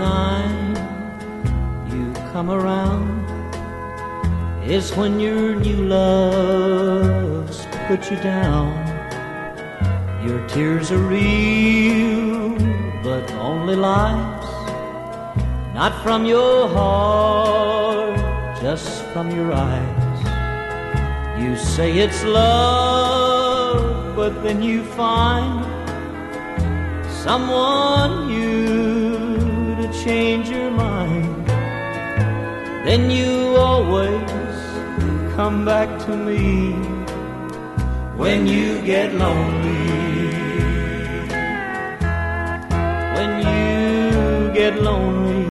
time you come around is when your new loves put you down. Your tears are real, but only lies, not from your heart, just from your eyes. You say it's love, but then you find someone new to change your mind. Then you always come back to me when you get lonely. When you get lonely.